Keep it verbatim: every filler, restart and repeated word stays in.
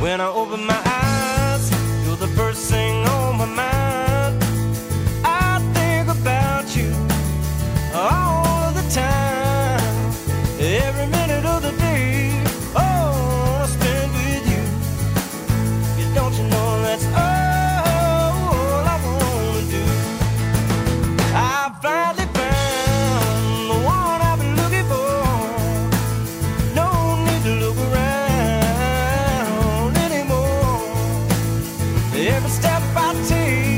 When I open my eyes, you're the first thing on my mind. I think about you all the time, every minute of the day. Oh, I spend with you. You don't you know that's all I wanna do. I finally found the one I've been looking for. No need to look around anymore. Every step I take